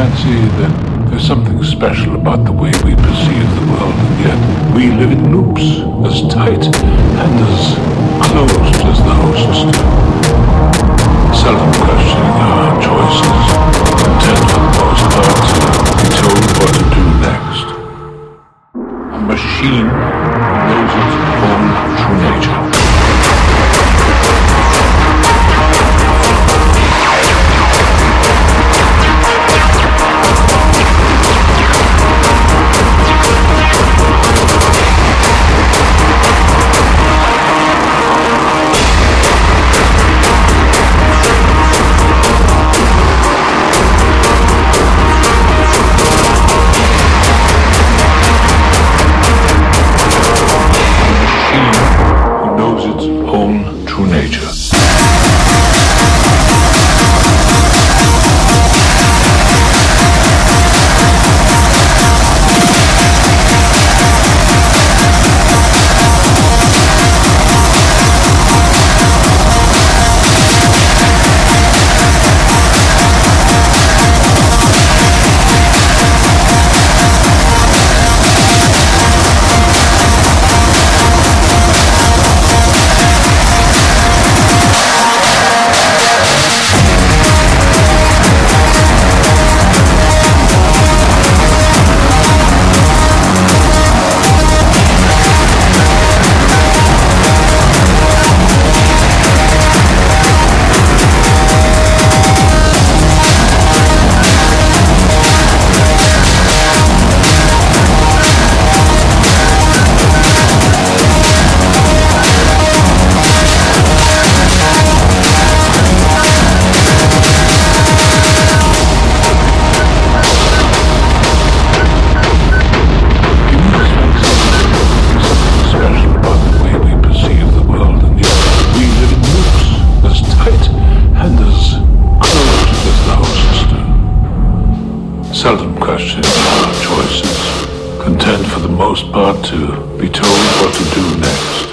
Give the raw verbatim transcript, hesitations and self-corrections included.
fancy that there's something special about the way we perceive the world, and yet we live in loops as tight and as closed as the hosts do. Seldom questioning our choices, content for the most part to be told what to do next. A machine knows its own true nature. Seldom questioning our choices, content for the most part to be told what to do next.